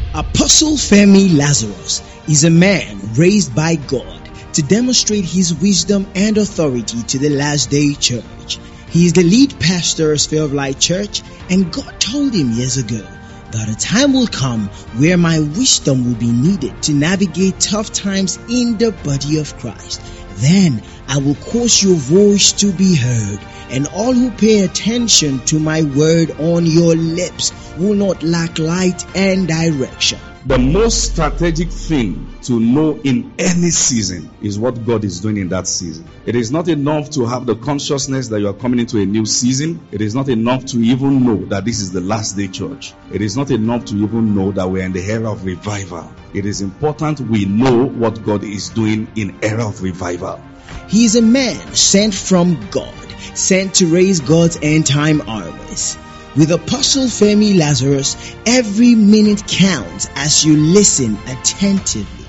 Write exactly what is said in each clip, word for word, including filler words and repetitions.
Apostle Femi Lazarus is a man raised by God to demonstrate his wisdom and authority to the last day church. He is the lead pastor of Sphere of Light Church, and God told him years ago that a time will come where my wisdom will be needed to navigate tough times in the body of Christ. Then I will cause your voice to be heard, and all who pay attention to my word on your lips will not lack light and direction. The most strategic thing to know in any season is what God is doing in that season. It is not enough to have the consciousness that you are coming into a new season. It is not enough to even know that this is the last day church. It is not enough to even know that we are in the era of revival. It is important we know what God is doing in era of revival. He is a man sent from God, sent to raise God's end time armies. With Apostle Femi Lazarus, every minute counts as you listen attentively.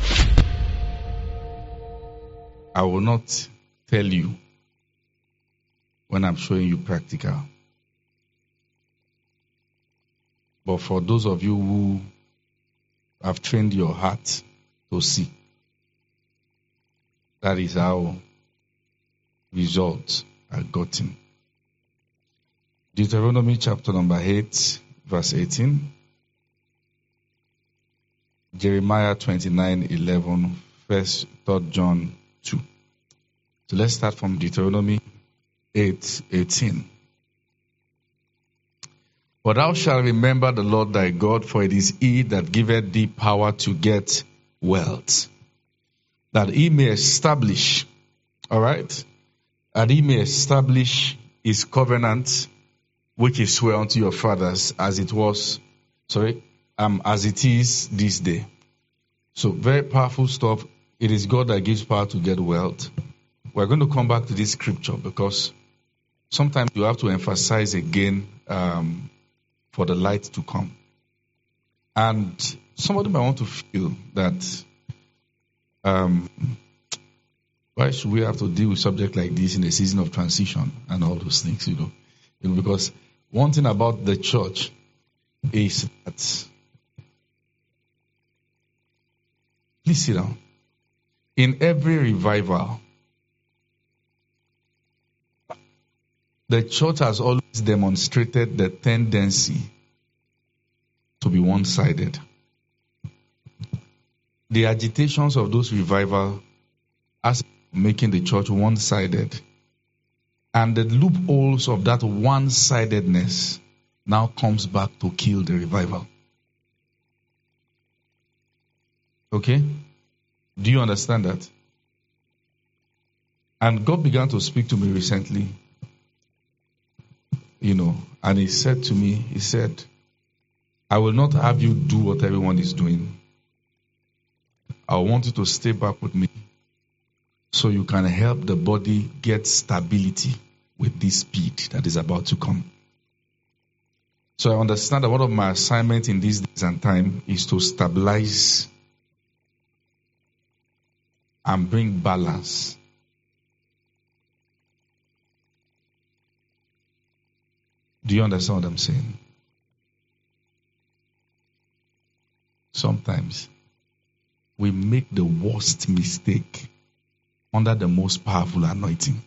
I will not tell you when I'm showing you practical. But for those of you who have trained your heart to see, that is how results are gotten. Deuteronomy chapter number eight, verse eighteen. Jeremiah twenty-nine, eleven. First, Third John two. So let's start from Deuteronomy eight, eighteen. But thou shalt remember the Lord thy God, for it is he that giveth thee power to get wealth, that he may establish, all right, that he may establish his covenant, which is swear unto your fathers, as it was, sorry, um, as it is this day. So very powerful stuff. It is God that gives power to get wealth. We're going to come back to this scripture because sometimes you have to emphasize again um, for the light to come. And somebody might want to feel that um, why should we have to deal with subject like this in a season of transition and all those things, you know? You know, because one thing about the church is that, please sit down. In every revival, the church has always demonstrated the tendency to be one-sided. The agitations of those revival as making the church one-sided. And the loopholes of that one-sidedness now comes back to kill the revival. Okay? Do you understand that? And God began to speak to me recently, you know, and he said to me, he said, I will not have you do what everyone is doing. I want you to stay back with me so you can help the body get stability with this speed that is about to come. So I understand that one of my assignments in these days and time is to stabilize and bring balance. Do you understand what I'm saying? Sometimes we make the worst mistake under the most powerful anointing.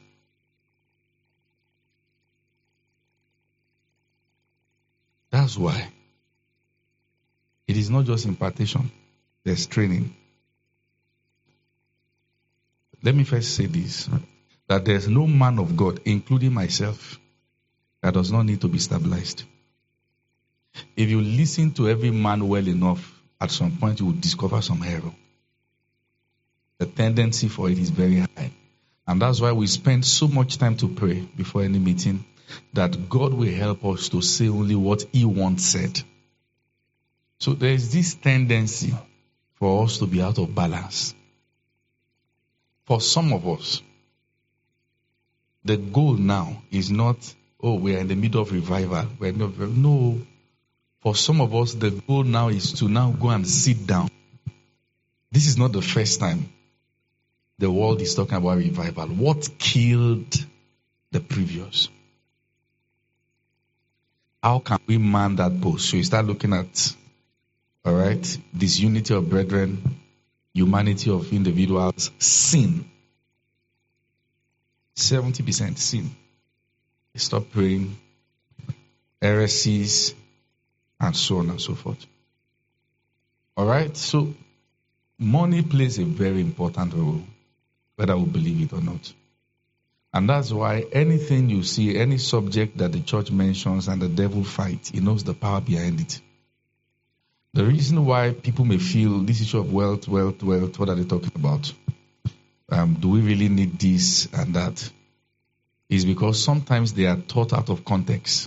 That's why it is not just impartation, there's training. Let me first say this, that there's no man of God, including myself, that does not need to be stabilized. If you listen to every man well enough, at some point you will discover some error. The tendency for it is very high. And that's why we spend so much time to pray before any meeting, that God will help us to say only what he once said. So there is this tendency for us to be out of balance. For some of us, the goal now is not, oh, we are in the middle of revival. We're in the middle of, no. For some of us, the goal now is to now go and sit down. This is not the first time the world is talking about revival. What killed the previous? How can we man that post? So you start looking at All right? Disunity of brethren, humanity of individuals, sin. seventy percent sin. Stop praying, heresies, and so on and so forth. All right? So, money plays a very important role, whether we believe it or not. And that's why anything you see, any subject that the church mentions and the devil fights, he knows the power behind it. The reason why people may feel this issue of wealth, wealth, wealth, what are they talking about? Um, do we really need this and that? Is because sometimes they are taught out of context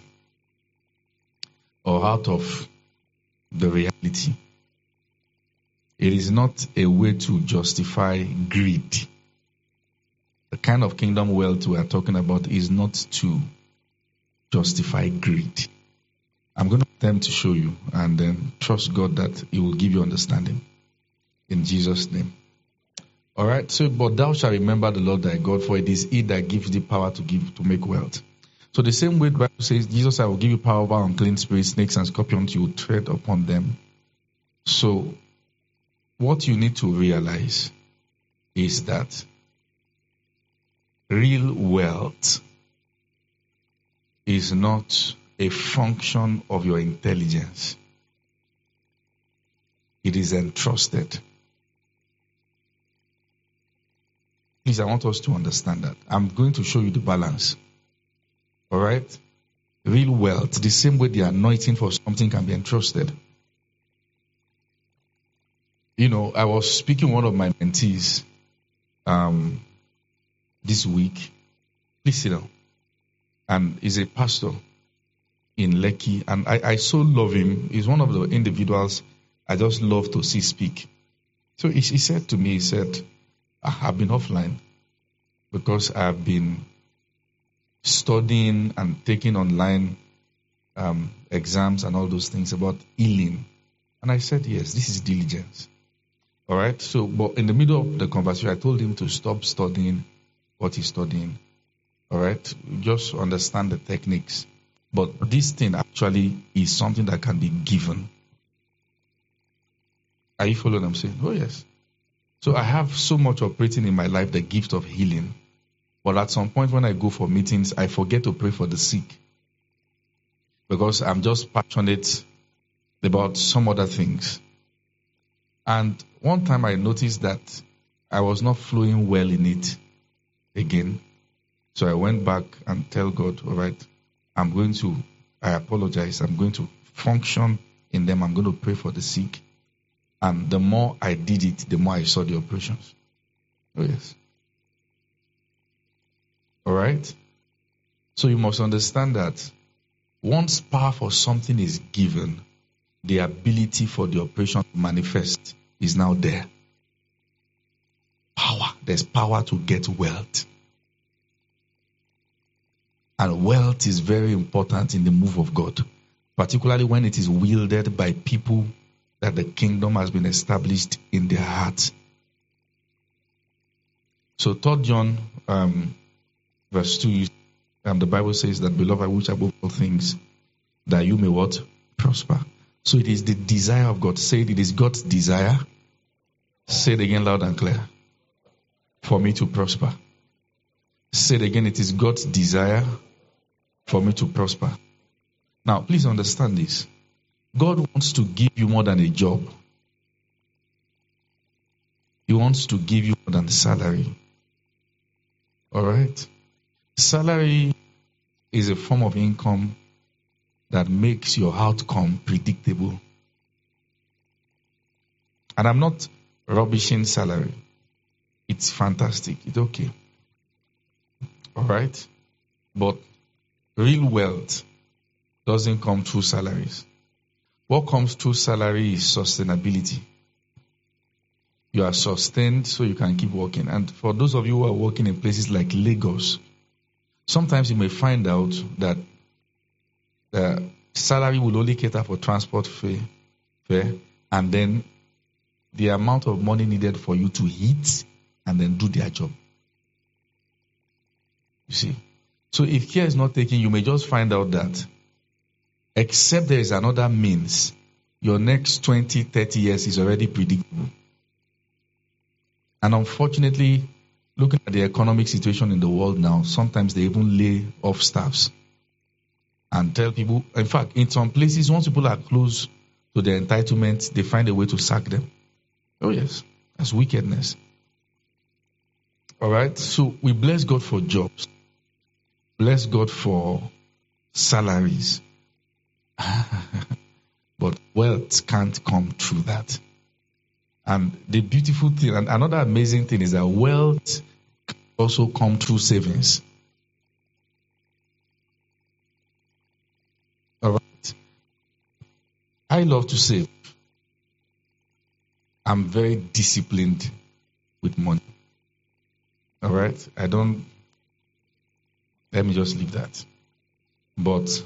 or out of the reality. It is not a way to justify greed. The kind of kingdom wealth we are talking about is not to justify greed. I'm going to attempt to show you and then trust God that He will give you understanding. In Jesus' name. All right. So, but thou shalt remember the Lord thy God, for it is He that gives thee power to give to make wealth. So the same way the Bible says, Jesus, I will give you power over unclean spirits, snakes, and scorpions. You will tread upon them. So, what you need to realize is that real wealth is not a function of your intelligence. It is entrusted. Please, I want us to understand that. I'm going to show you the balance. All right? Real wealth, the same way the anointing for something can be entrusted. You know, I was speaking with one of my mentees um, this week. Please sit down. And he's a pastor in Lekki. And I, I so love him. He's one of the individuals I just love to see speak. So he, he said to me, he said, I've been offline because I've been studying and taking online um, exams and all those things about healing. And I said, yes, this is diligence. All right. So, but in the middle of the conversation, I told him to stop studying what he's studying. All right. Just understand the techniques. But this thing actually is something that can be given. Are you following what I'm saying? Oh, yes. So I have so much operating in my life, the gift of healing. But at some point when I go for meetings, I forget to pray for the sick. Because I'm just passionate about some other things. And one time I noticed that I was not flowing well in it again. So I went back and tell God, all right, I'm going to, I apologize. I'm going to function in them. I'm going to pray for the sick. And the more I did it, the more I saw the operations. Oh, yes. All right? So you must understand that once power for something is given, the ability for the operation to manifest is now there. Power. There's power to get wealth. And wealth is very important in the move of God, particularly when it is wielded by people that the kingdom has been established in their hearts. So Third John um, verse two, um, the Bible says that, beloved, I wish above all things that you may what? Prosper. So it is the desire of God. Say it, it is God's desire. Say it again loud and clear. For me to prosper. Say it again, it is God's desire for me to prosper. Now, please understand this. God wants to give you more than a job. He wants to give you more than salary. All right? Salary is a form of income that makes your outcome predictable. And I'm not rubbishing salary. It's fantastic. It's okay. All right? But real wealth doesn't come through salaries. What comes through salary is sustainability. You are sustained so you can keep working. And for those of you who are working in places like Lagos, sometimes you may find out that the salary will only cater for transport fare, fare, and then the amount of money needed for you to eat and then do their job. You see? So if care is not taken, you may just find out that except there is another means, your next twenty, thirty years is already predictable. And unfortunately, looking at the economic situation in the world now, sometimes they even lay off staffs and tell people, in fact, in some places, once people are close to their entitlement, they find a way to sack them. Oh yes, that's wickedness. All right, so we bless God for jobs. Bless God for salaries. But wealth can't come through that. And the beautiful thing, and another amazing thing is that wealth can also come through savings. All right. I love to save. I'm very disciplined with money. All right. I don't, let me just leave that. But,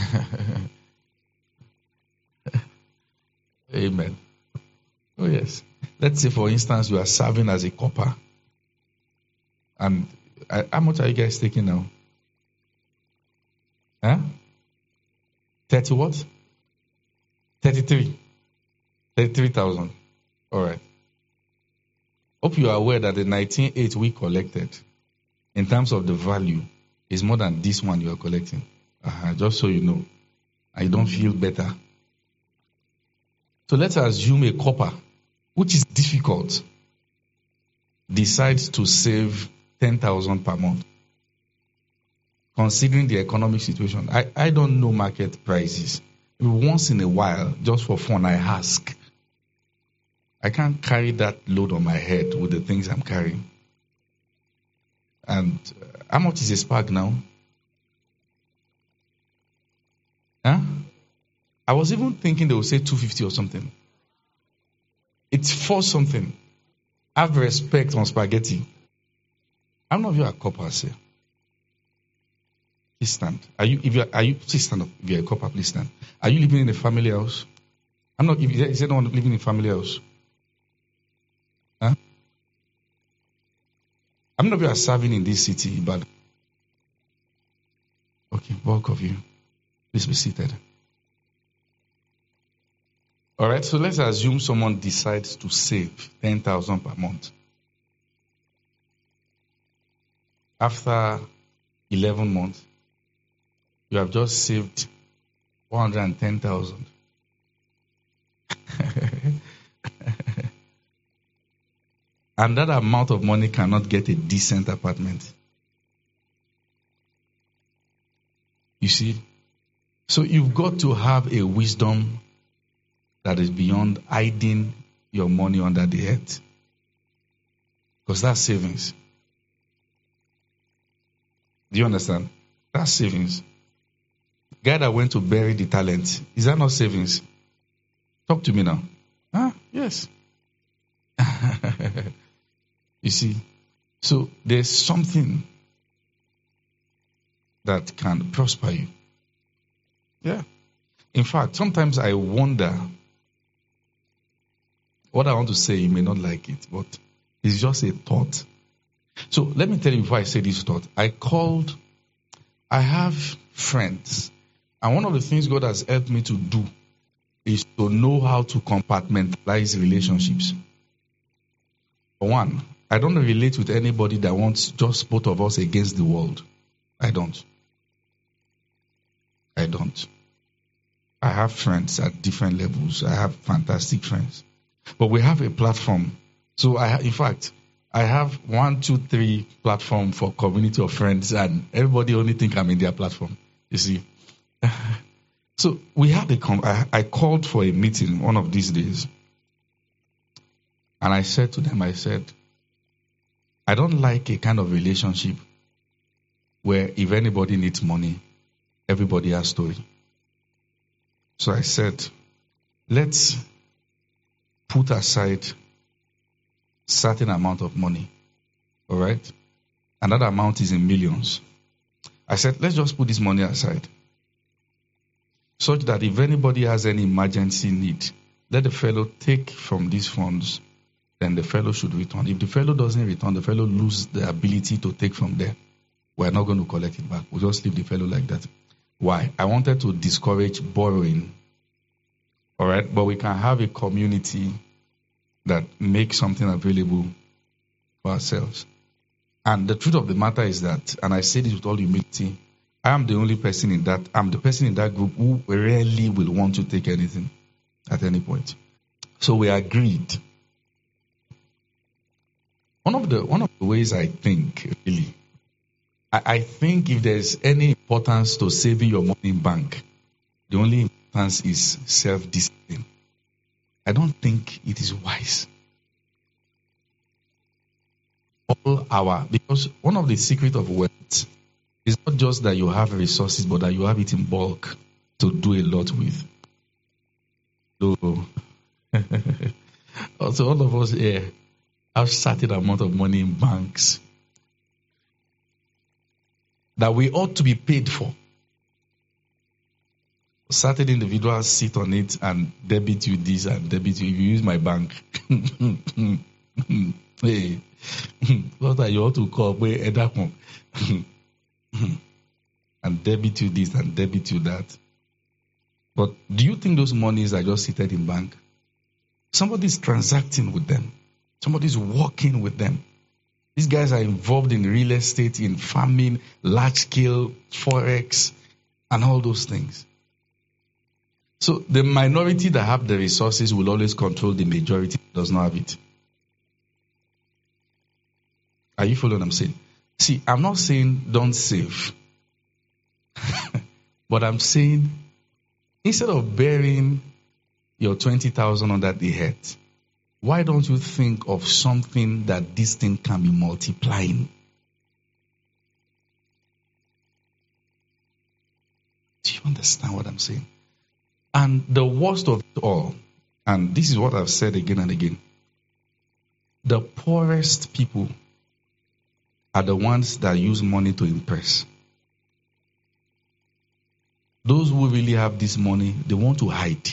amen. Oh, yes. Let's say, for instance, you are serving as a copper. And uh, how much are you guys taking now? Huh? thirty what? thirty-three. thirty-three thousand. All right. Hope you are aware that the nineteen oh eight we collected, in terms of the value, is more than this one you are collecting. Uh-huh, just so you know. I don't feel better. So let's assume a copper, which is difficult, decides to save ten thousand per month. Considering the economic situation, I, I don't know market prices. Once in a while, just for fun, I ask. I can't carry that load on my head with the things I'm carrying. And uh, how much is a spark now? Huh? I was even thinking they would say two hundred fifty or something. It's for something. Have respect on spaghetti. How many of you are coppers here? Please stand. Are you? If you are, are you? Please stand up. If you are a copper, please stand. Are you living in a family house? I'm not. If is anyone living in a family house? Huh? How many of you are serving in this city, but okay, bulk of you. Please be seated. All right, so let's assume someone decides to save ten thousand per month. After eleven months, you have just saved one hundred ten thousand. And that amount of money cannot get a decent apartment. You see? So you've got to have a wisdom that is beyond hiding your money under the earth. Because that's savings. Do you understand? That's savings. Guy that went to bury the talent, is that not savings? Talk to me now. Huh? Yes. You see? So there's something that can prosper you. Yeah. In fact, sometimes I wonder what I want to say. You may not like it, but it's just a thought. So let me tell you before I say this thought. I called, I have friends, and one of the things God has helped me to do is to know how to compartmentalize relationships. For one, I don't relate with anybody that wants just both of us against the world. I don't. I don't. I have friends at different levels. I have fantastic friends. But we have a platform. So, I, in fact, I have one, two, three platform for community of friends, and everybody only think I'm in their platform. You see. So, we had a, I, I called for a meeting one of these days. And I said to them, I said, I don't like a kind of relationship where if anybody needs money, everybody has story. So I said, let's put aside certain amount of money. All right? And that amount is in millions. I said, let's just put this money aside. Such that if anybody has any emergency need, let the fellow take from these funds, then the fellow should return. If the fellow doesn't return, the fellow loses the ability to take from there. We're not going to collect it back. We'll just leave the fellow like that. Why? I wanted to discourage borrowing. All right, but we can have a community that makes something available for ourselves. And the truth of the matter is that, and I say this with all humility, I am the only person in that, I'm the person in that group who rarely will want to take anything at any point. So we agreed. One of the one of the ways I think, really, I, I think if there's any importance to saving your money in bank, the only importance is self-discipline. I don't think it is wise. All our, because one of the secrets of wealth is not just that you have resources, but that you have it in bulk to do a lot with. So, also all of us here have certain amount of money in banks that we ought to be paid for. Certain individuals sit on it and debit you this and debit you. If you use my bank, hey, what are you ought to call and debit you this and debit you that. But do you think those monies are just seated in bank? Somebody's transacting with them. Somebody's working with them. These guys are involved in real estate, in farming, large-scale forex, and all those things. So the minority that have the resources will always control the majority that does not have it. Are you following what I'm saying? See, I'm not saying don't save. But I'm saying instead of burying your twenty thousand under the head, why don't you think of something that this thing can be multiplying? Do you understand what I'm saying? And the worst of it all, and this is what I've said again and again, the poorest people are the ones that use money to impress. Those who really have this money, they want to hide.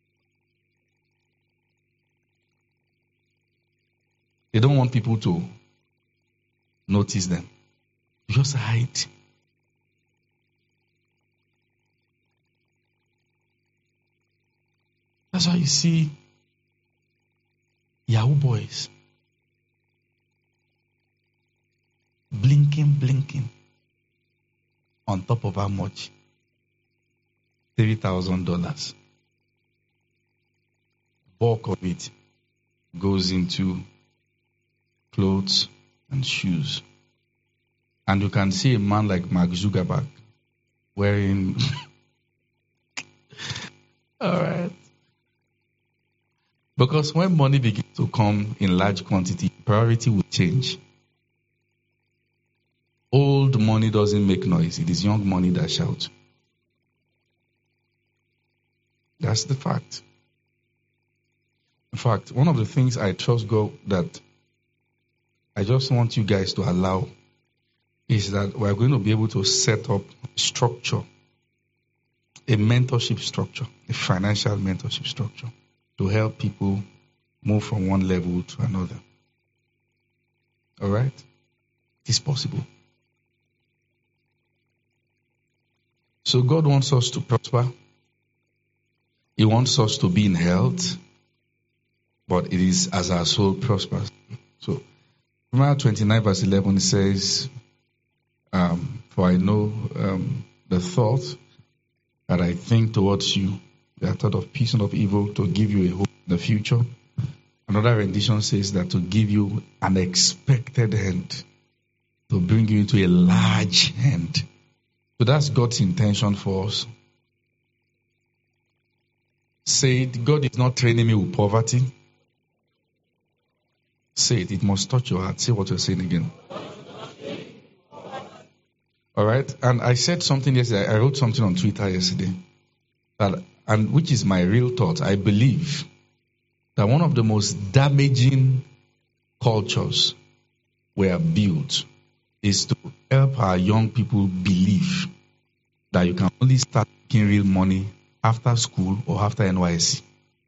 They don't want people to notice them. Just hide. That's why you see Yahoo boys blinking, blinking on top of how much? three thousand dollars. Bulk of it goes into clothes and shoes. And you can see a man like Mark Zuckerberg wearing... All right. Because when money begins to come in large quantity, priority will change. Old money doesn't make noise. It is young money that shouts. That's the fact. In fact, one of the things I trust God that I just want you guys to allow is that we're going to be able to set up structure, a mentorship structure, a financial mentorship structure to help people move from one level to another. All right? It's possible. So God wants us to prosper. He wants us to be in health, but it is as our soul prospers. So, Romans twenty-nine verse eleven says, um, for I know um, the thought that I think towards you, the thought of peace and of evil, to give you a hope in the future. Another rendition says that to give you an expected end, to bring you into a large end. So that's God's intention for us. Say it, God is not training me with poverty. Say it, it must touch your heart. Say what you're saying again. All right, and I said something yesterday. I wrote something on Twitter yesterday, that, and which is my real thought. I believe that one of the most damaging cultures we are built is to help our young people believe that you can only start making real money after school or after N Y S C.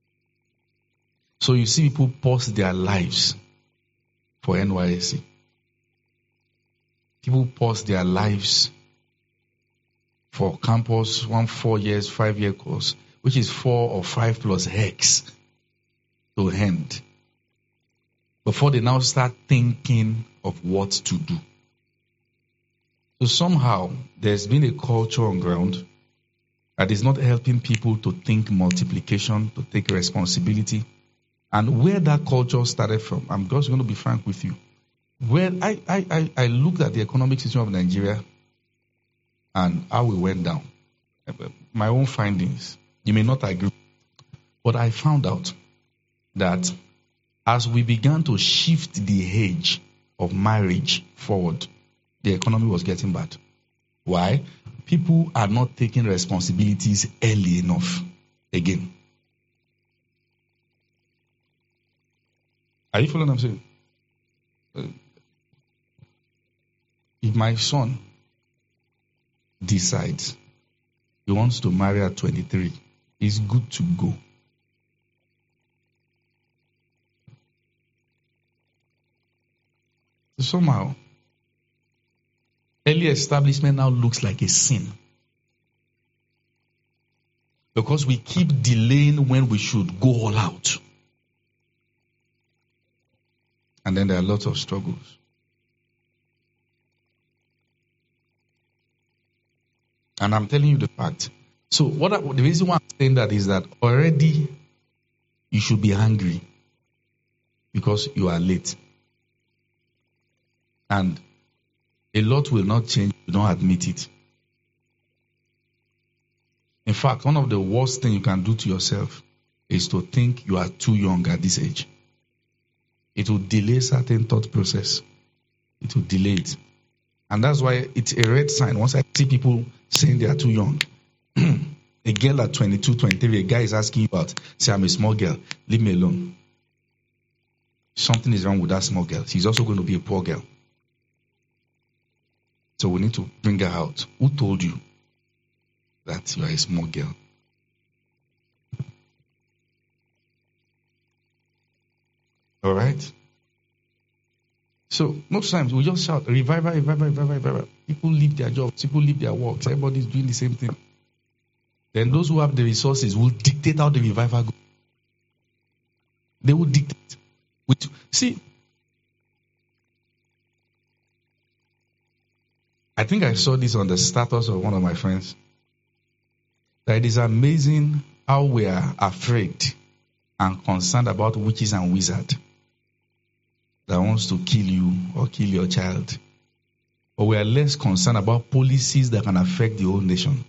So you see people pause their lives for N Y S C. People pause their lives for campus, one four years, five year course, which is four or five plus hex to end, before they now start thinking of what to do. So somehow there's been a culture on ground that is not helping people to think multiplication, to take responsibility. And where that culture started from, I'm just going to be frank with you. Where I, I, I, I looked at the economic situation of Nigeria and how we went down. My own findings, you may not agree, but I found out that as we began to shift the age of marriage forward, the economy was getting bad. Why? People are not taking responsibilities early enough. Again. Are you following what I'm saying? Uh, if my son decides he wants to marry at twenty-three, it's good to go. So somehow, early establishment now looks like a sin. Because we keep delaying when we should go all out. And then there are lots of struggles. And I'm telling you the fact. So what I, the reason why I'm saying that is that already you should be angry because you are late. And a lot will not change if you don't admit it. In fact, one of the worst things you can do to yourself is to think you are too young at this age. It will delay certain thought process. It will delay it. And that's why it's a red sign. Once I see people saying they are too young, a girl at twenty-two, twenty-three, a guy is asking you out, say, I'm a small girl, leave me alone. Something is wrong with that small girl. She's also going to be a poor girl. So we need to bring her out. Who told you that you are a small girl? All right? So most times we just shout, revival, revival, revival, revival. People leave their jobs, people leave their works, everybody's doing the same thing. Then those who have the resources will dictate how the revival goes. They will dictate. With, see, I think I saw this on the status of one of my friends. That it is amazing how we are afraid and concerned about witches and wizards that wants to kill you or kill your child. But we are less concerned about policies that can affect the whole nation.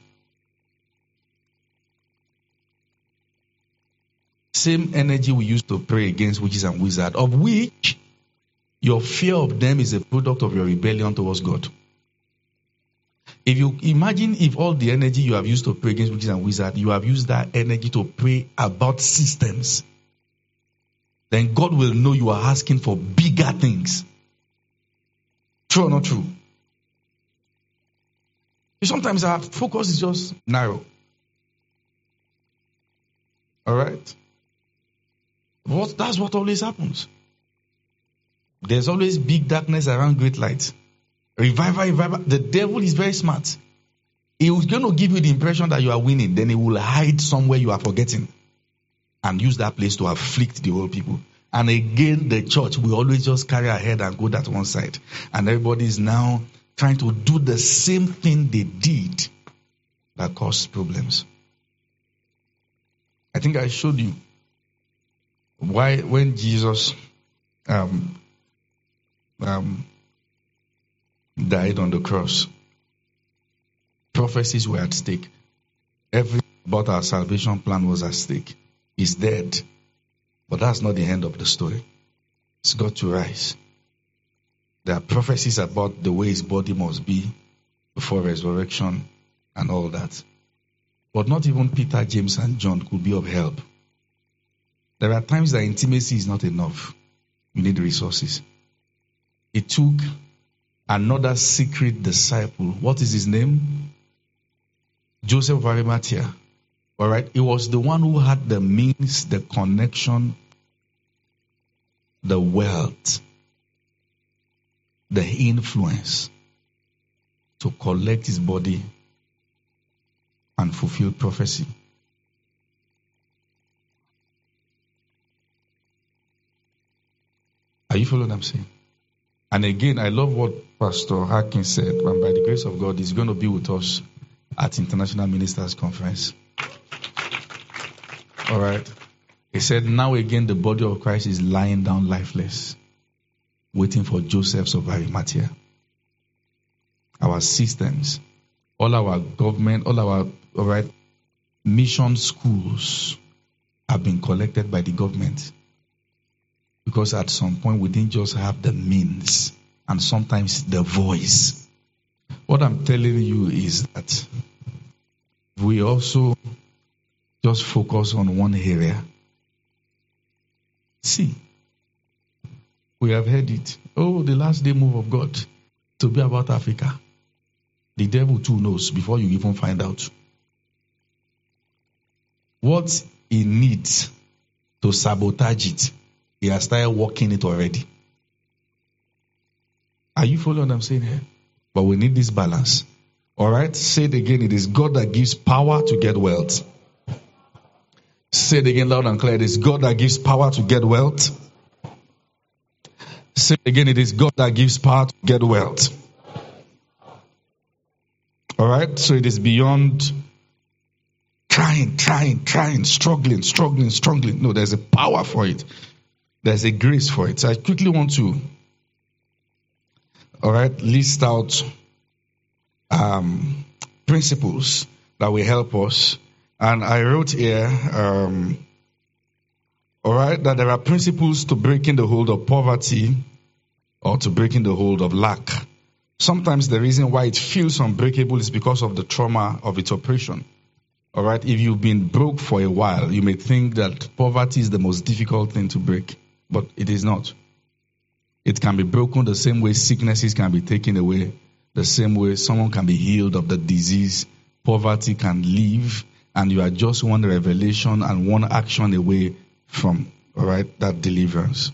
Same energy we use to pray against witches and wizards, of which your fear of them is a product of your rebellion towards God. If you imagine if all the energy you have used to pray against witches and wizards, you have used that energy to pray about systems, then God will know you are asking for bigger things. True or not true? Sometimes our focus is just narrow. All right? What, that's what always happens. There's always big darkness around great light. Revival, revival. The devil is very smart. He was going to give you the impression that you are winning. Then he will hide somewhere you are forgetting and use that place to afflict the whole people. And again, the church will always just carry ahead and go that one side. And everybody is now trying to do the same thing they did that caused problems. I think I showed you why when Jesus um, um, died on the cross, prophecies were at stake. Everything about our salvation plan was at stake. He's dead. But that's not the end of the story. It's got to rise. There are prophecies about the way his body must be before resurrection and all that. But not even Peter, James, and John could be of help. There are times that intimacy is not enough. You need resources. It took another secret disciple. What is his name? Joseph of Arimathea. All right. It was the one who had the means, the connection, the wealth, the influence to collect his body and fulfill prophecy. Are you following what I'm saying? And again, I love what Pastor Harkin said, and by the grace of God, he's going to be with us at International Ministers Conference. All right. He said, now again, the body of Christ is lying down lifeless, waiting for Joseph's of Arimathea. Our systems, all our government, all our, all right, mission schools have been collected by the government. Because at some point we didn't just have the means and sometimes the voice. What I'm telling you is that we also just focus on one area. See, we have heard it. Oh, the last day move of God to be about Africa. The devil too knows before you even find out. What he needs to sabotage it, he has started working it already. Are you following what I'm saying here? But we need this balance. All right? Say it again. It is God that gives power to get wealth. Say it again loud and clear. It is God that gives power to get wealth. Say it again. It is God that gives power to get wealth. All right? So it is beyond trying, trying, trying, struggling, struggling, struggling. No, there's a power for it. There's a grace for it. So I quickly want to, all right, list out um, principles that will help us. And I wrote here, um, all right, that there are principles to breaking the hold of poverty or to breaking the hold of lack. Sometimes the reason why it feels unbreakable is because of the trauma of its operation. All right, if you've been broke for a while, you may think that poverty is the most difficult thing to break, but it is not. It can be broken the same way sicknesses can be taken away, the same way someone can be healed of the disease. Poverty can leave, and you are just one revelation and one action away from, all right, that deliverance.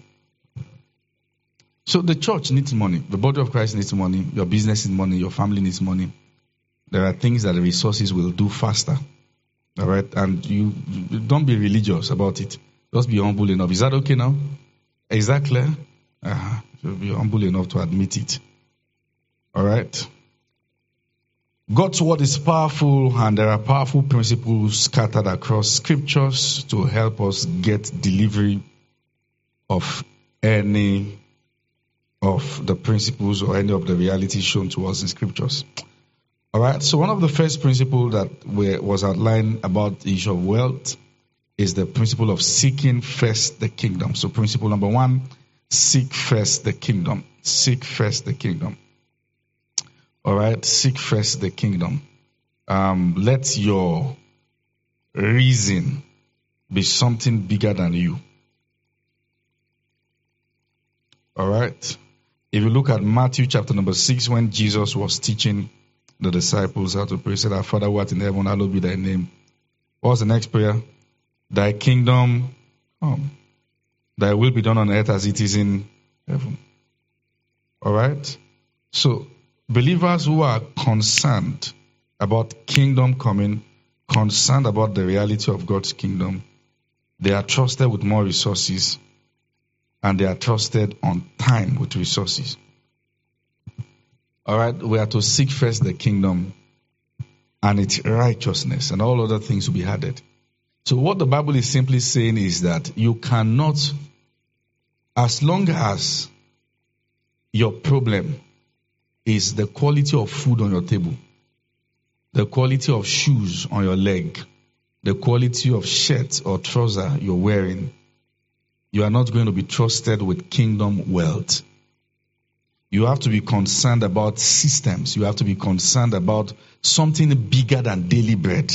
So the church needs money. The body of Christ needs money. Your business needs money. Your family needs money. There are things that the resources will do faster. All right? And you don't be religious about it. Just be humble enough. Is that okay now? Is that clear? Uh-huh. So be humble enough to admit it. All right? God's word is powerful, and there are powerful principles scattered across scriptures to help us get delivery of any of the principles or any of the realities shown to us in scriptures. All right, so one of the first principles that was outlined about the issue of wealth is the principle of seeking first the kingdom. So principle number one, seek first the kingdom. Seek first the kingdom. All right, seek first the kingdom. Um, let your reason be something bigger than you. All right. If you look at Matthew chapter number six, when Jesus was teaching the disciples how to pray, he said, "Our Father who art in heaven, hallowed be thy name." What was the next prayer? Thy kingdom come. Thy will be done on earth as it is in heaven. All right? So, believers who are concerned about kingdom coming, concerned about the reality of God's kingdom, they are trusted with more resources, and they are trusted on time with resources. All right, we are to seek first the kingdom and its righteousness, and all other things will be added. So what the Bible is simply saying is that you cannot, as long as your problem is the quality of food on your table, the quality of shoes on your leg, the quality of shirt or trouser you're wearing, you are not going to be trusted with kingdom wealth. You have to be concerned about systems. You have to be concerned about something bigger than daily bread.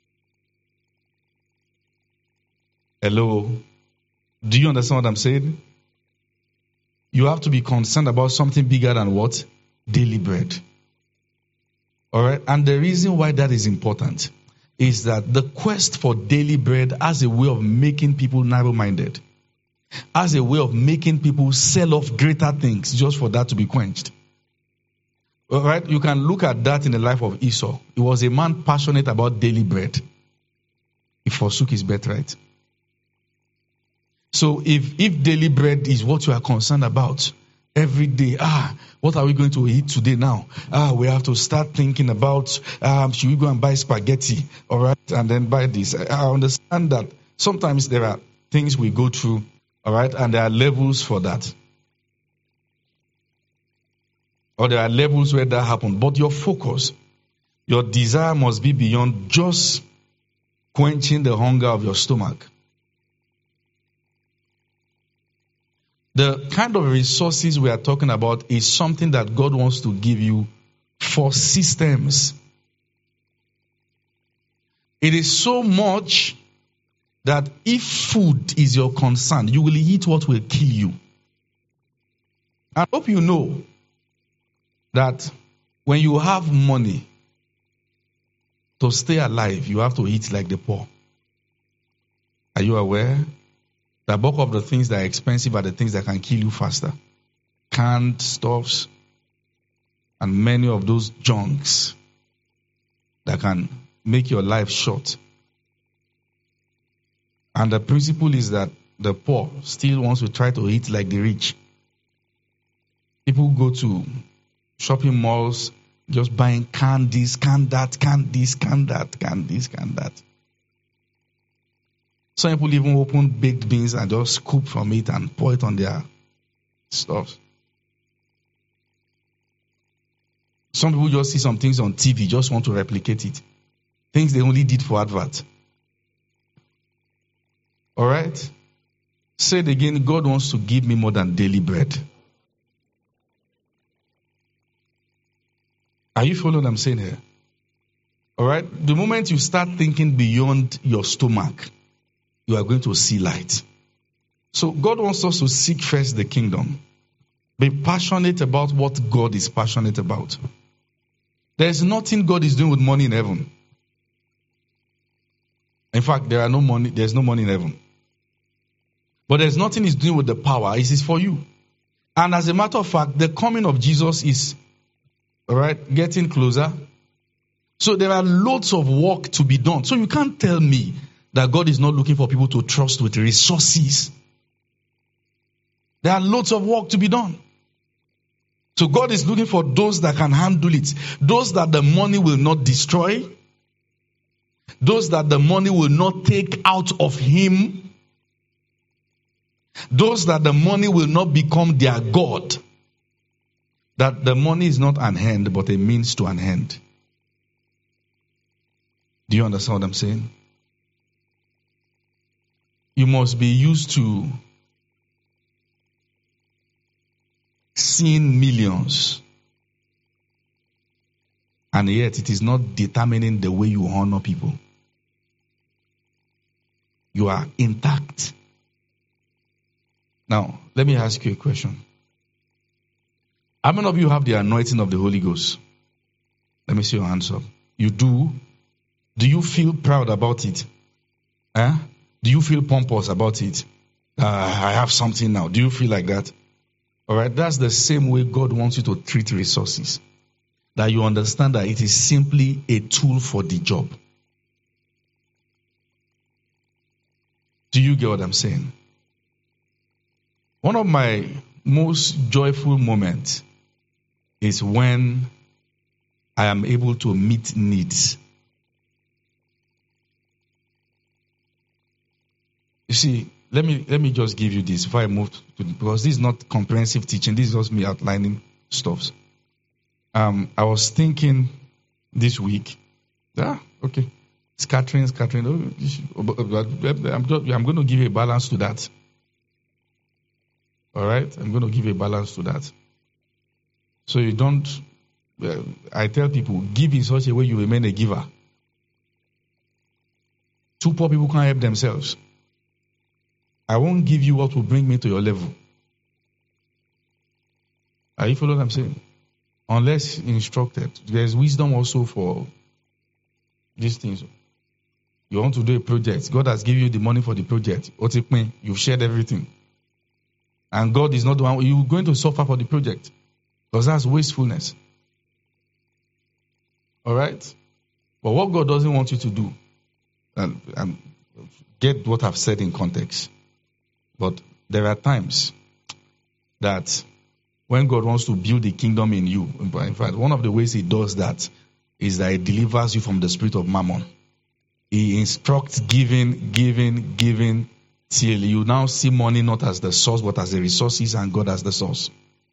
Hello? Do you understand what I'm saying? You have to be concerned about something bigger than what? Daily bread. All right? And the reason why that is important is that the quest for daily bread has a way of making people narrow-minded, has a way of making people sell off greater things just for that to be quenched. All right? You can look at that in the life of Esau. He was a man passionate about daily bread. He forsook his birthright. So if, if daily bread is what you are concerned about every day, ah, what are we going to eat today now? Ah, we have to start thinking about, um, should we go and buy spaghetti? All right. And then buy this. I understand that sometimes there are things we go through. All right. And there are levels for that. Or there are levels where that happens. But your focus, your desire must be beyond just quenching the hunger of your stomach. The kind of resources we are talking about is something that God wants to give you for systems. It is so much that if food is your concern, you will eat what will kill you. I hope you know that when you have money, to stay alive, you have to eat like the poor. Are you aware? The bulk of the things that are expensive are the things that can kill you faster. Canned stuffs and many of those junks that can make your life short. And the principle is that the poor still wants to try to eat like the rich. People go to shopping malls just buying can this, can that, can this, can that, can this, can that. Some people even open baked beans and just scoop from it and pour it on their stuff. Some people just see some things on T V, just want to replicate it. Things they only did for advert. All right? Say it again, God wants to give me more than daily bread. Are you following what I'm saying here? All right? The moment you start thinking beyond your stomach, you are going to see light. So God wants us to seek first the kingdom. Be passionate about what God is passionate about. There's nothing God is doing with money in heaven. In fact, there are no money, there's no money in heaven. But there's nothing He's doing with the power. It is for you. And as a matter of fact, the coming of Jesus is, all right, getting closer. So there are loads of work to be done. So you can't tell me that God is not looking for people to trust with resources. There are loads of work to be done. So God is looking for those that can handle it. Those that the money will not destroy. Those that the money will not take out of him. Those that the money will not become their God. That the money is not an end, but a means to an end. Do you understand what I'm saying? You must be used to seeing millions. And yet it is not determining the way you honor people. You are intact. Now, let me ask you a question. How many of you have the anointing of the Holy Ghost? Let me see your hands up. You do? Do you feel proud about it? Eh? Do you feel pompous about it? Uh, I have something now. Do you feel like that? All right, that's the same way God wants you to treat resources. That you understand that it is simply a tool for the job. Do you get what I'm saying? One of my most joyful moments is when I am able to meet needs. You see, let me let me just give you this before I move to, because this is not comprehensive teaching. This is just me outlining stuff. Um, I was thinking this week. Ah, okay, scattering, scattering. Oh, I'm, just, I'm going to give a balance to that. All right, I'm going to give a balance to that. So you don't. Uh, I tell people, give in such a way you remain a giver. Two poor people can't help themselves. I won't give you what will bring me to your level. Are you following what I'm saying? Unless instructed. There's wisdom also for these things. You want to do a project. God has given you the money for the project. You've shared everything. And God is not the one. You're going to suffer for the project. Because that's wastefulness. All right? But what God doesn't want you to do, and, and get what I've said in context. But there are times that when God wants to build the kingdom in you, in fact, one of the ways he does that is that he delivers you from the spirit of mammon. He instructs giving, giving, giving, till you now see money not as the source, but as the resources, and God as the source.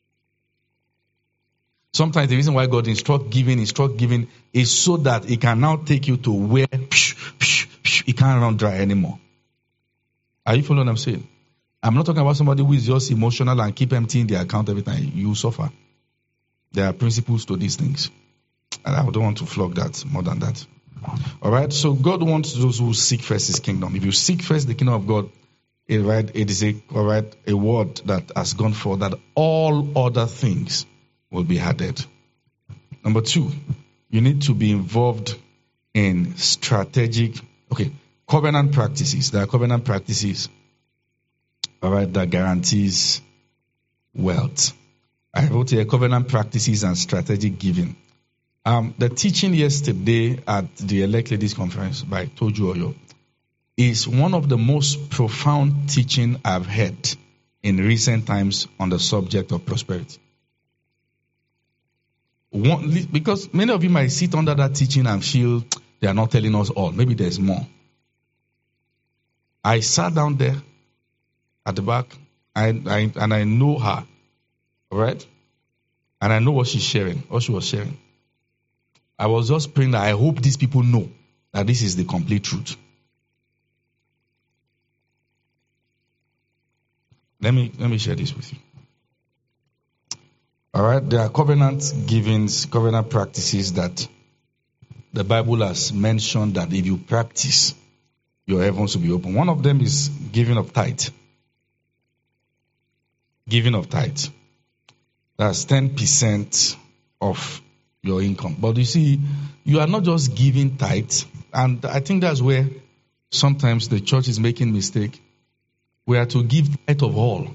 Sometimes the reason why God instructs giving, instruct giving, is so that he can now take you to where psh, psh, psh, he can't run dry anymore. Are you following what I'm saying? I'm not talking about somebody who is just emotional and keep emptying their account every time. You suffer. There are principles to these things. And I don't want to flog that more than that. All right? So God wants those who seek first his kingdom. If you seek first the kingdom of God, it, right, it is a, all right, a word that has gone forth that all other things will be added. Number two, you need to be involved in strategic, okay, covenant practices. There are covenant practices, all right, that guarantees wealth. I wrote here covenant practices and strategic giving. Um, the teaching yesterday at the Elect Ladies Conference by Toju Oyo is one of the most profound teaching I've heard in recent times on the subject of prosperity. One, because many of you might sit under that teaching and feel they are not telling us all. Maybe there's more. I sat down there at the back, and I, and I know her, all right? And I know what she's sharing, what she was sharing. I was just praying that I hope these people know that this is the complete truth. Let me let me share this with you. All right, there are covenant givings, covenant practices that the Bible has mentioned that if you practice, your heavens will be open. One of them is giving of tithe. Giving of tithe. That's ten percent of your income. But you see, you are not just giving tithe, and I think that's where sometimes the church is making mistake. We are to give tithe of all.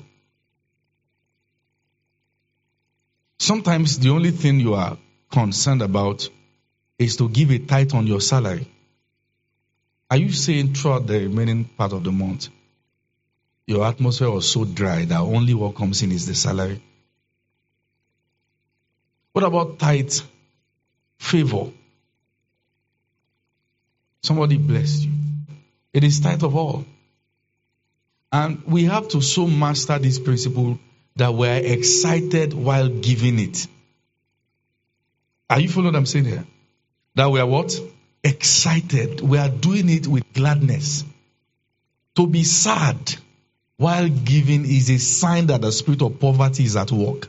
Sometimes the only thing you are concerned about is to give a tithe on your salary. Are you saying throughout the remaining part of the month, your atmosphere was so dry that only what comes in is the salary? What about tithe favor? Somebody blessed you. It is tithe of all. And we have to so master this principle that we're excited while giving it. Are you following what I'm saying here? That we are what? Excited. We are doing it with gladness. To be sad while giving is a sign that the spirit of poverty is at work.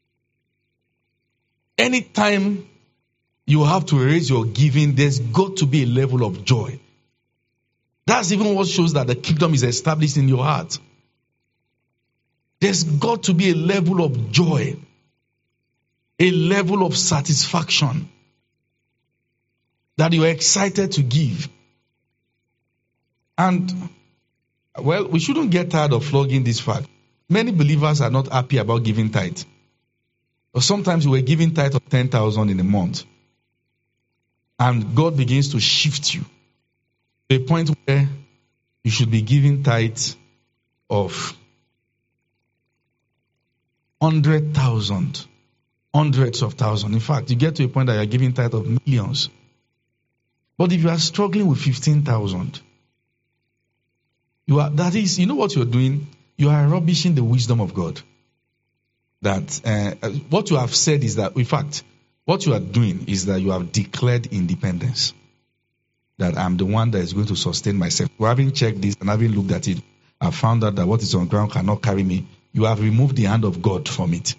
Anytime you have to raise your giving, there's got to be a level of joy. That's even what shows that the kingdom is established in your heart. There's got to be a level of joy, a level of satisfaction that you are excited to give. And, well, we shouldn't get tired of flogging this fact. Many believers are not happy about giving tithe. Or sometimes we're giving tithe of ten thousand in a month. And God begins to shift you to a point where you should be giving tithe of one hundred thousand, hundreds of thousands. In fact, you get to a point that you're giving tithe of millions. But if you are struggling with fifteen thousand, you are, that is, you know what you're doing? You are rubbishing the wisdom of God. That uh, what you have said is that, in fact, what you are doing is that you have declared independence. That I'm the one that is going to sustain myself. For having checked this and having looked at it, I found out that what is on ground cannot carry me. You have removed the hand of God from it.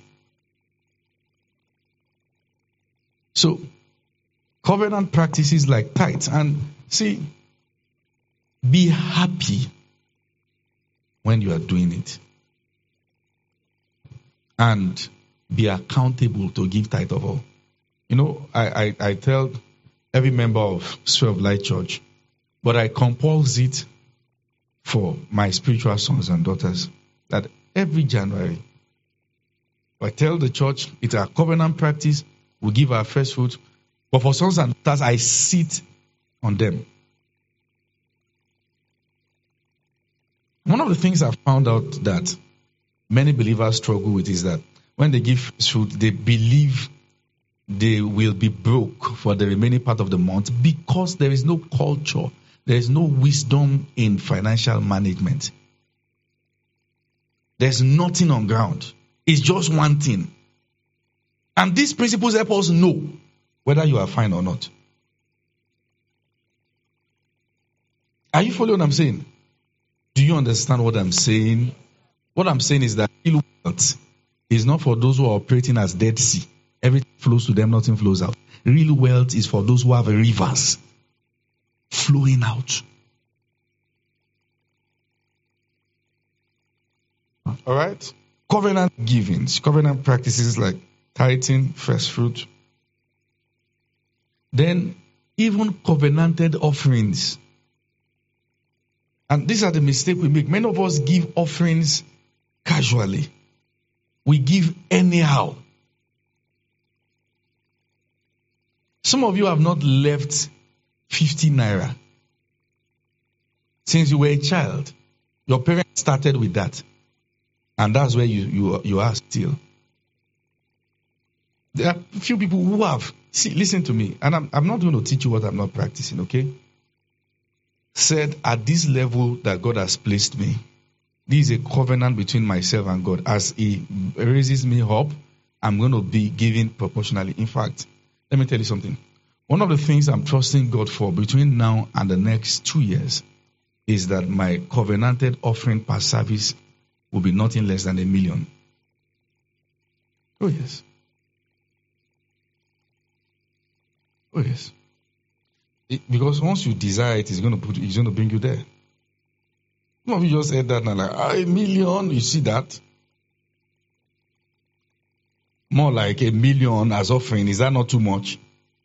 So, covenant practices like tithe. And see, be happy when you are doing it. And be accountable to give tithe of all. You know, I, I, I tell every member of Sphere of Light Church, but I compulse it for my spiritual sons and daughters, that every January, I tell the church, it's our covenant practice, we give our first fruit, but for sons and daughters, I sit on them. One of the things I found out that many believers struggle with is that when they give food, they believe they will be broke for the remaining part of the month because there is no culture, there is no wisdom in financial management. There's nothing on ground. It's just one thing. And these principles help us know whether you are fine or not. Are you following what I'm saying? Do you understand what I'm saying? What I'm saying is that real wealth is not for those who are operating as Dead Sea. Everything flows to them, nothing flows out. Real wealth is for those who have rivers flowing out. All right? Covenant givings, covenant practices like tithing, first fruit. Then, even covenanted offerings. And these are the mistakes we make. Many of us give offerings casually. We give anyhow. Some of you have not left fifty naira since you were a child. Your parents started with that. And that's where you, you, you are still. There are a few people who have. See, listen to me. And I'm, I'm not going to teach you what I'm not practicing, okay? Said, at this level that God has placed me, this is a covenant between myself and God. As He raises me up, I'm going to be giving proportionally. In fact, let me tell you something. One of the things I'm trusting God for between now and the next two years is that my covenanted offering per service will be nothing less than a million. Oh, yes. Oh, yes. It, because once you desire it, it's going to put, it's going to bring you there. Some of you just said that now, like, ah, a million, you see that? More like a million as offering. Is that not too much?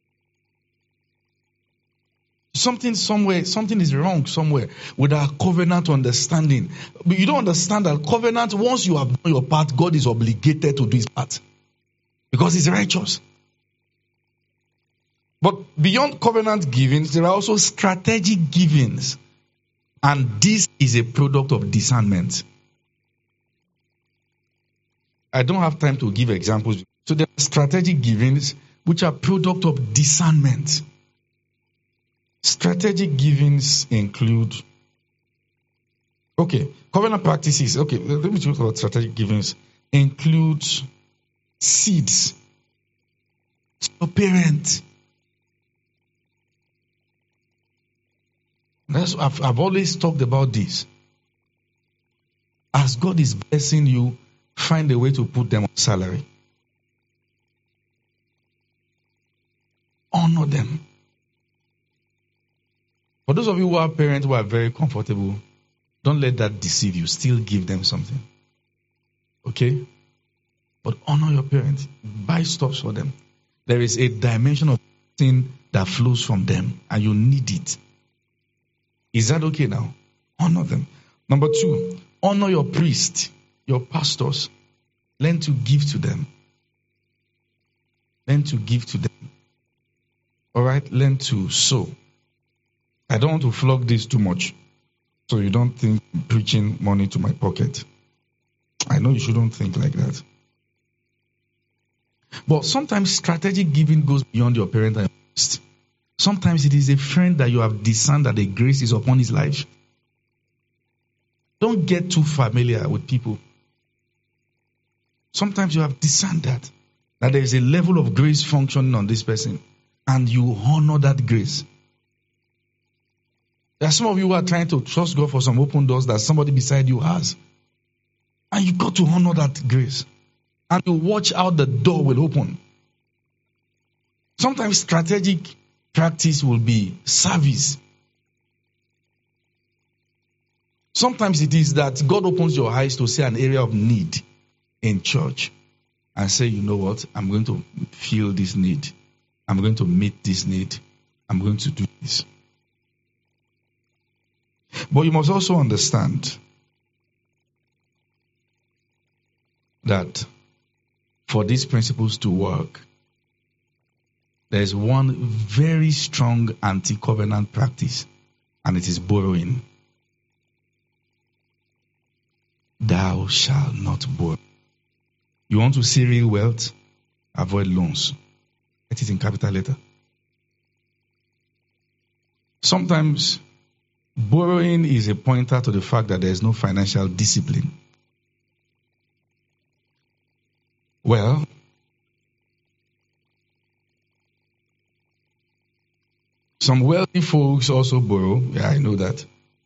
Something somewhere, something is wrong somewhere with our covenant understanding. But you don't understand that covenant, once you have done your part, God is obligated to do His part. Because He's righteous. But beyond covenant givings, there are also strategic givings. And this is a product of discernment. I don't have time to give examples. So there are strategic givings which are product of discernment. Strategic givings include, okay, covenant practices. Okay, let me talk about strategic givings. Include seeds. So parent. That's, I've, I've always talked about this. As God is blessing you, find a way to put them on salary. Honor them. For those of you who are parents who are very comfortable, don't let that deceive you. Still give them something. Okay? But honor your parents. Buy stuff for them. There is a dimension of thing that flows from them, and you need it. Is that okay now? Honor them. Number two, honor your priest, your pastors. Learn to give to them. Learn to give to them. All right? Learn to sow. I don't want to flog this too much, so you don't think I'm preaching money to my pocket. I know you shouldn't think like that. But sometimes strategic giving goes beyond your parent and your priest. Sometimes it is a friend that you have discerned that the grace is upon his life. Don't get too familiar with people. Sometimes you have discerned that, that there is a level of grace functioning on this person, and you honor that grace. There are some of you who are trying to trust God for some open doors that somebody beside you has. And you've got to honor that grace. And you watch how the door will open. Sometimes strategic practice will be service. Sometimes it is that God opens your eyes to see an area of need in church and say, you know what, I'm going to feel this need. I'm going to meet this need. I'm going to do this. But you must also understand that for these principles to work, there is one very strong anti-covenant practice, and it is borrowing. thou shalt not borrow. You want to see real wealth? Avoid loans. It is in capital letter. Sometimes borrowing is a pointer to the fact that there is no financial discipline. Well, some wealthy folks also borrow. Yeah, I know that.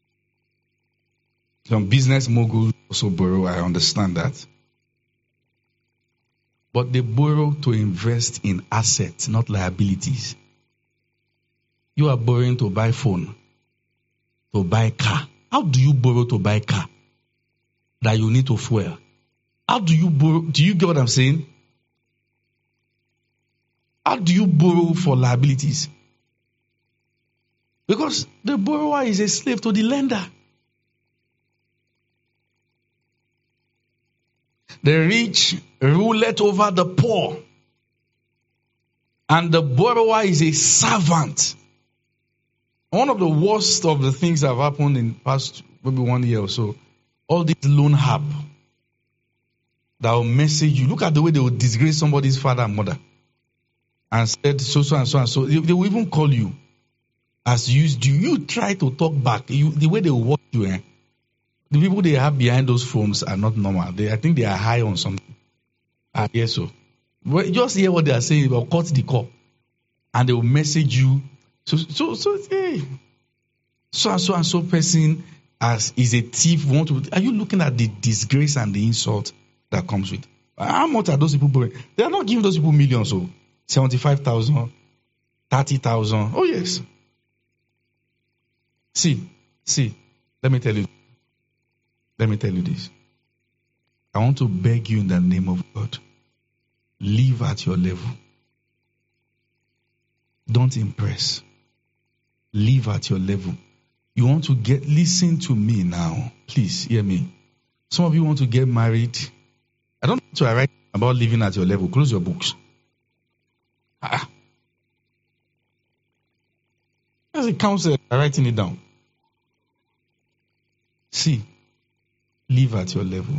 Some business moguls also borrow. I understand that. But they borrow to invest in assets, not liabilities. You are borrowing to buy phone, to buy car. How do you borrow to buy car that you need to fuel? How do you borrow? Do you get what I'm saying? How do you borrow for liabilities? Because the borrower is a slave to the lender. The rich ruleth over the poor, and the borrower is a servant. One of the worst of the things that have happened in the past maybe one year or so, all these loan app that will message you. Look at the way they will disgrace somebody's father and mother and said so, so, and so, and so. They, they will even call you as used you. You try to talk back. You, the way they will watch you, eh? The people they have behind those phones are not normal. They, I think they are high on something. I guess so. But just hear what they are saying about cut the call. And they will message you. So, so, so, hey, so and so and so person as is a thief. Want to? Are you looking at the disgrace and the insult that comes with? How much are those people borrowing? They are not giving those people millions. So seventy-five thousand, thirty thousand. Oh yes. See, see. Let me tell you. Let me tell you this. I want to beg you in the name of God. Live at your level. Don't impress. Live at your level. You want to get, listen to me now. Please hear me. Some of you want to get married. I don't want to write about living at your level. Close your books. Ah. As a counselor, I'm writing it down. See, live at your level.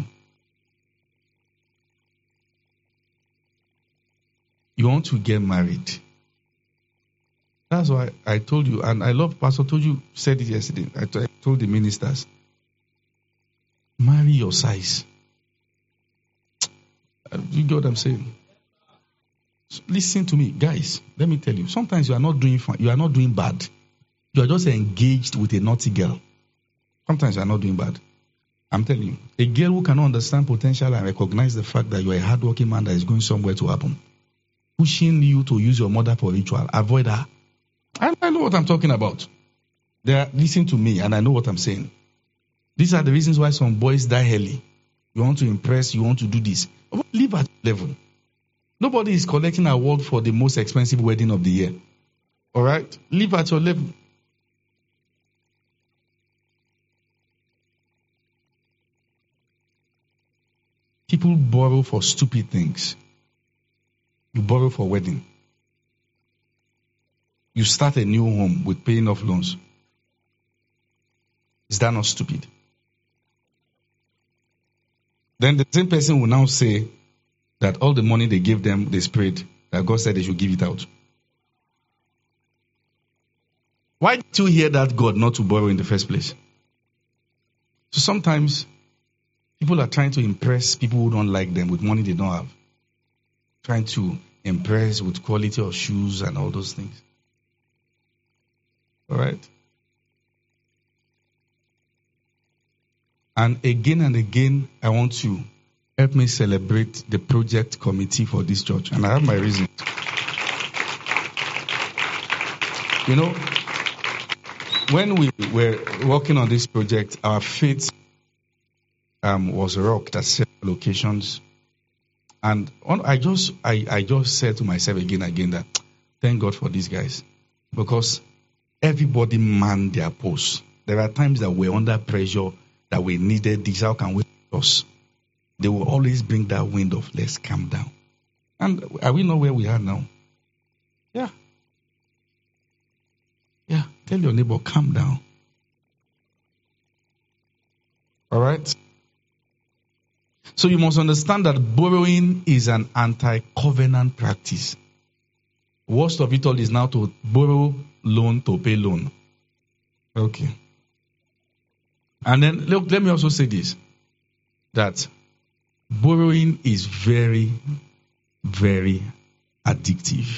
You want to get married. That's why I told you, and I love Pastor told you, said it yesterday. I told the ministers, marry your size. You get what I'm saying? Listen to me, guys. Let me tell you. Sometimes you are not doing fine. You are not doing bad. You are just engaged with a naughty girl. Sometimes you are not doing bad. I'm telling you, a girl who cannot understand potential and recognize the fact that you are a hardworking man that is going somewhere to happen, pushing you to use your mother for ritual, avoid her. I, I know what I'm talking about. They are, listen to me, and I know what I'm saying. These are the reasons why some boys die early. You want to impress, you want to do this. Live at level. Nobody is collecting an award for the most expensive wedding of the year. All right? Live at your level. People borrow for stupid things. You borrow for wedding. You start a new home with paying off loans. Is that not stupid? Then the same person will now say that all the money they gave them, they sprayed, that God said they should give it out. Why did you hear that God not to borrow in the first place? So sometimes people are trying to impress people who don't like them with money they don't have. Trying to impress with quality of shoes and all those things. All right? And again and again, I want to help me celebrate the project committee for this church. And I have my reasons. You know, when we were working on this project, our faith um, was rocked at several locations. And on, I just I, I just said to myself again and again that thank God for these guys. Because everybody manned their posts. There are times that we're under pressure, that we needed this. How can we do this? They will always bring that wind of let's calm down. And are we not where we are now? Yeah. Yeah. Tell your neighbor, calm down. All right? So you must understand that borrowing is an anti-covenant practice. Worst of it all is now to borrow loan to pay loan. Okay. And then look, let me also say this, that borrowing is very, very addictive.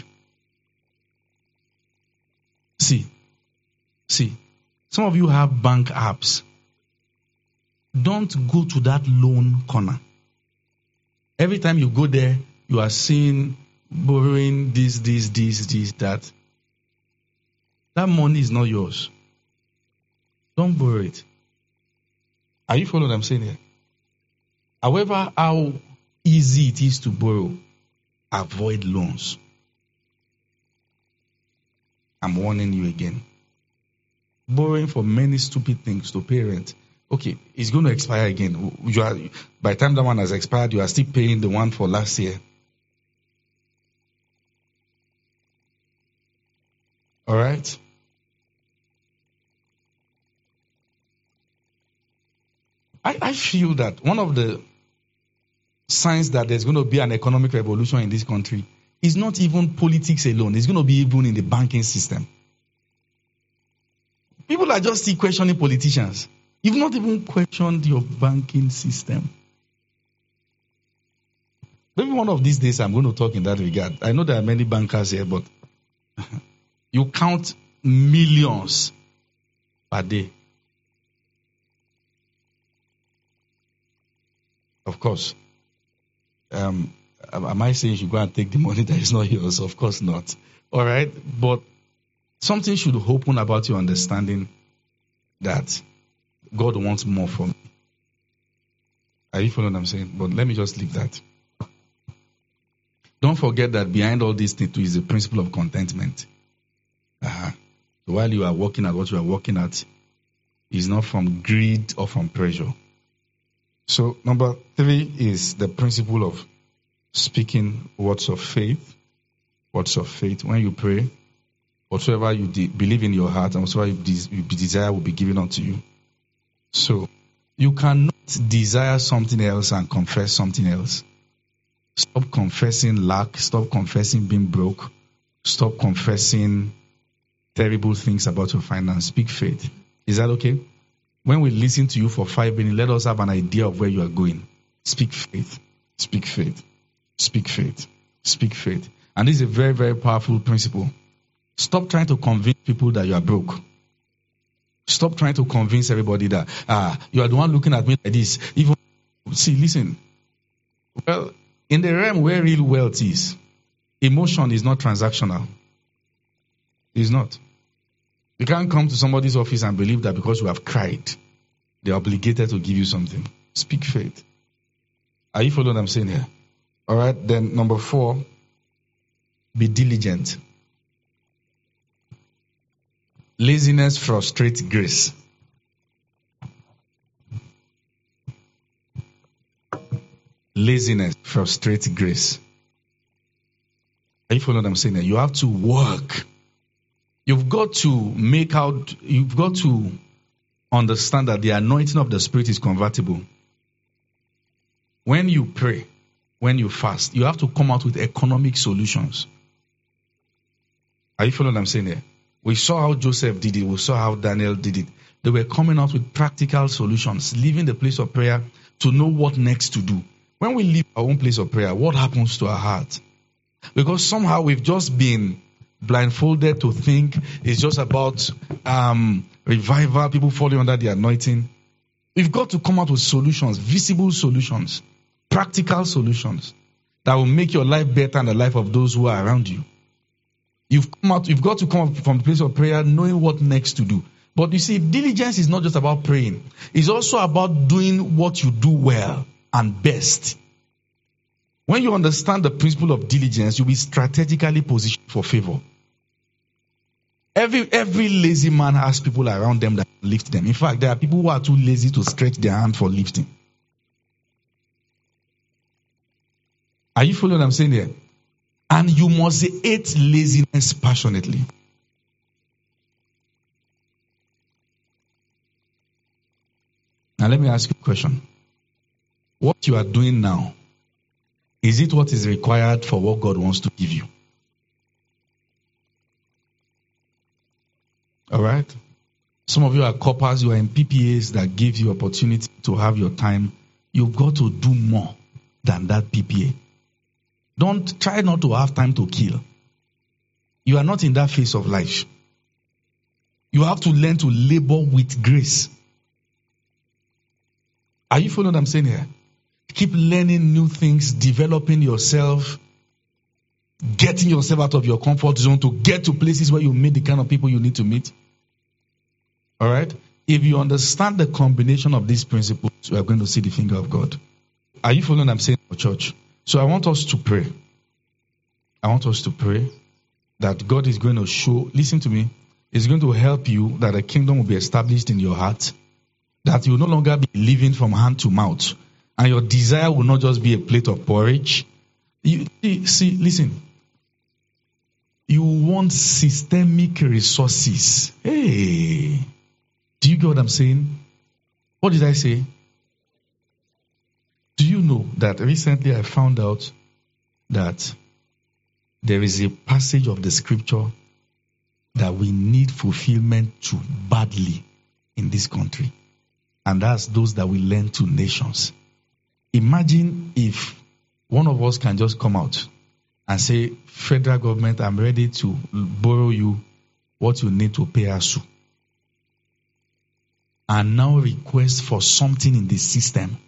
See, see, some of you have bank apps. Don't go to that loan corner. Every time you go there, you are seeing borrowing this, this, this, this, that. That money is not yours. Don't borrow it. Are you following what I'm saying here? However, how easy it is to borrow, avoid loans. I'm warning you again. Borrowing for many stupid things to pay rent. Okay, it's going to expire again. You are, by the time that one has expired, you are still paying the one for last year. All right? I, I feel that one of the signs that there's going to be an economic revolution in this country is not even politics alone. It's going to be even in the banking system. People are just still questioning politicians. You've not even questioned your banking system. Maybe one of these days I'm going to talk in that regard. I know there are many bankers here, but you count millions per day. Of course. Um, am I saying you should go and take the money that is not yours? Of course not. All right? But something should open about your understanding that God wants more from me. Are you following what I'm saying? But let me just leave that. Don't forget that behind all these things too is the principle of contentment. Uh-huh. So while you are working at what you are working at, is not from greed or from pressure. So number three is the principle of speaking words of faith. Words of faith. When you pray, whatsoever you de- believe in your heart and whatsoever you, de- you desire will be given unto you. So you cannot desire something else and confess something else. Stop confessing lack. Stop confessing being broke. Stop confessing terrible things about your finance. Speak faith. Is that okay? When we listen to you for five minutes, let us have an idea of where you are going. Speak faith. Speak faith. Speak faith. Speak faith. And this is a very, very powerful principle. Stop trying to convince people that you are broke. Stop trying to convince everybody that ah, you are the one looking at me like this. Even see, listen. Well, in the realm where real wealth is, emotion is not transactional. It's not. You can't come to somebody's office and believe that because you have cried, they're obligated to give you something. Speak faith. Are you following what I'm saying here? All right. Then number four, be diligent. Laziness frustrates grace. Laziness frustrates grace. Are you following what I'm saying here? You have to work. You've got to make out, you've got to understand that the anointing of the Spirit is convertible. When you pray, when you fast, you have to come out with economic solutions. Are you following what I'm saying here? We saw how Joseph did it. We saw how Daniel did it. They were coming out with practical solutions, leaving the place of prayer to know what next to do. When we leave our own place of prayer, what happens to our heart? Because somehow we've just been blindfolded to think it's just about um, revival, people falling under the anointing. We've got to come out with solutions, visible solutions, practical solutions that will make your life better and the life of those who are around you. You've come out, you've got to come up from the place of prayer knowing what next to do. But you see, diligence is not just about praying. It's also about doing what you do well and best. When you understand the principle of diligence, you'll be strategically positioned for favor. Every every lazy man has people around them that lift them. In fact, there are people who are too lazy to stretch their hand for lifting. Are you following what I'm saying here? And you must hate laziness passionately. Now let me ask you a question. what you are doing now, is it what is required for what God wants to give you? All right? Some of you are coppers, you are in P P As that give you opportunity to have your time. You've got to do more than that P P A. Don't try not to have time to kill. You are not in that phase of life. You have to learn to labor with grace. Are you following what I'm saying here? Keep learning new things, developing yourself, getting yourself out of your comfort zone to get to places where you meet the kind of people you need to meet. All right? If you understand the combination of these principles, you are going to see the finger of God. Are you following what I'm saying, church? So I want us to pray. I want us to pray that God is going to show, listen to me, is going to help you that the kingdom will be established in your heart, that you will no longer be living from hand to mouth, and your desire will not just be a plate of porridge. You see, listen, you want systemic resources. Hey, do you get what I'm saying? What did I say? Do you know that recently I found out that there is a passage of the scripture that we need fulfillment to badly in this country? And that's those that we lend to nations. Imagine if one of us can just come out and say, federal government, I'm ready to borrow you what you need to pay ASU. And now request for something in the system.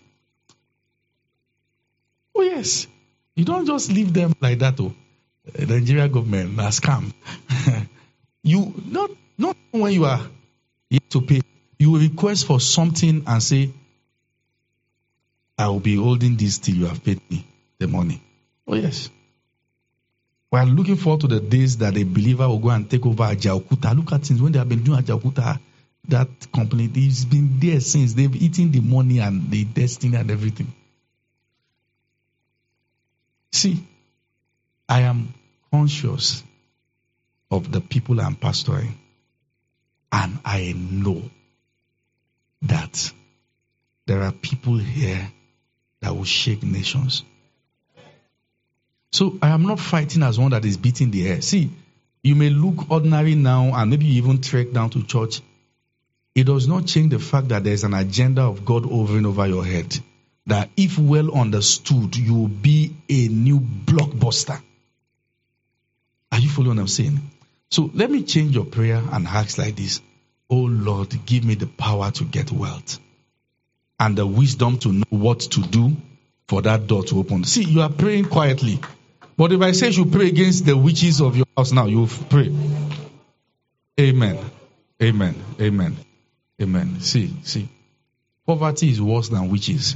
Oh yes. You don't just leave them like that. Oh, the Nigerian government, a scam. You, not, not when you are yet to pay. You will request for something and say, I will be holding this till you have paid me the money. Oh yes. We are looking forward to the days that a believer will go and take over Ajaokuta. Look at things when they have been doing Ajaokuta. That company, it's been there since. They've eaten the money and the destiny and everything. See, I am conscious of the people I'm pastoring. And I know that there are people here that will shake nations. So I am not fighting as one that is beating the air. See, you may look ordinary now and maybe you even trek down to church. It does not change the fact that there is an agenda of God hovering over your head. That if well understood, you will be a new blockbuster. Are you following what I'm saying? So let me change your prayer and ask like this. Oh Lord, give me the power to get wealth and the wisdom to know what to do for that door to open. See, you are praying quietly. But if I say you pray against the witches of your house now, you pray. Amen. Amen. Amen. Amen. See, see. Poverty is worse than witches.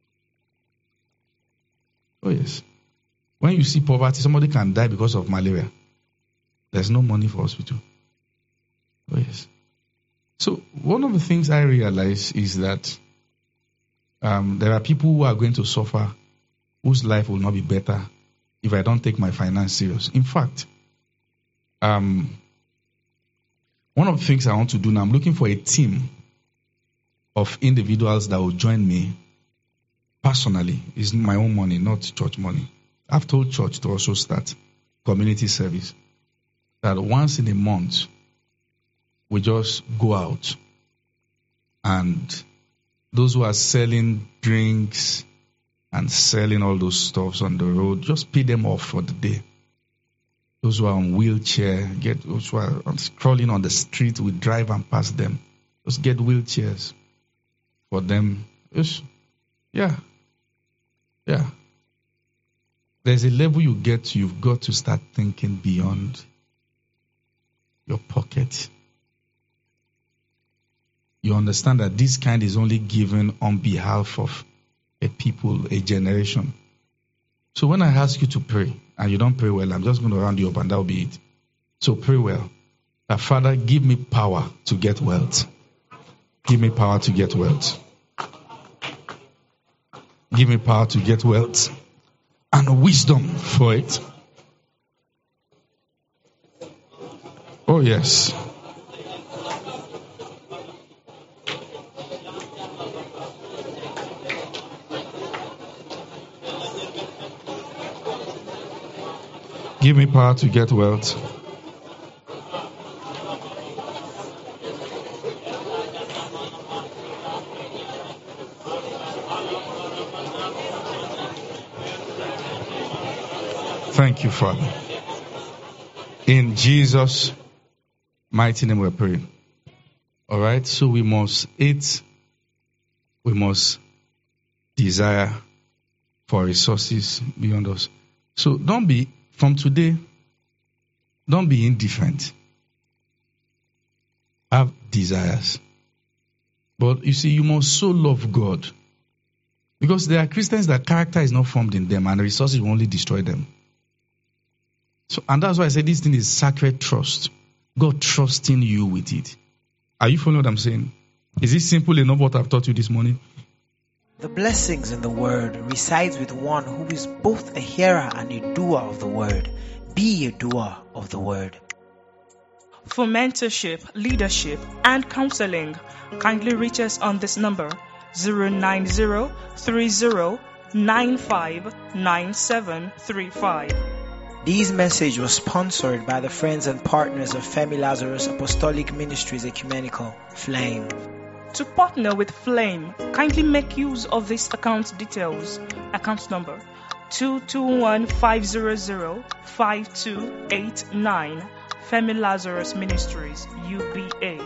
Oh yes. When you see poverty, somebody can die because of malaria. There's no money for hospital. Oh yes. So one of the things I realize is that um, there are people who are going to suffer whose life will not be better if I don't take my finance serious. In fact, um, one of the things I want to do now, I'm looking for a team of individuals that will join me personally. It's my own money, not church money. I've told church to also start community service. That once in a month, we just go out and those who are selling drinks and selling all those stuffs on the road, just pay them off for the day. Those who are on wheelchair, get those who are crawling on the street, we drive and pass them. Just get wheelchairs for them. Just, yeah. Yeah. There's a level you get to, you've got to start thinking beyond your pocket. You understand that this kind is only given on behalf of a people, a generation. So when I ask you to pray, and you don't pray well, I'm just going to round you up and that will be it. So pray well. That Father, give me power to get wealth. Give me power to get wealth. Give me power to get wealth. And wisdom for it. Oh yes. Give me power to get wealth. Thank you, Father. In Jesus' mighty name we pray. All right, so we must eat, we must desire for resources beyond us. So don't be, from today, don't be indifferent. Have desires. But you see, you must so love God. Because there are Christians that character is not formed in them and resources will only destroy them. So, and that's why I say this thing is sacred trust. God trusting you with it. Are you following what I'm saying? Is it simple enough what I've taught you this morning? The blessings in the word resides with one who is both a hearer and a doer of the word. Be a doer of the word. For mentorship, leadership, and counseling, kindly reach us on this number zero nine zero three zero nine five nine seven three five. This message was sponsored by the friends and partners of Femi Lazarus Apostolic Ministries Ecumenical, Flame. To partner with Flame, kindly make use of this account details. Account number two two one five zero zero five two eight nine. Femi Lazarus Ministries, U B A.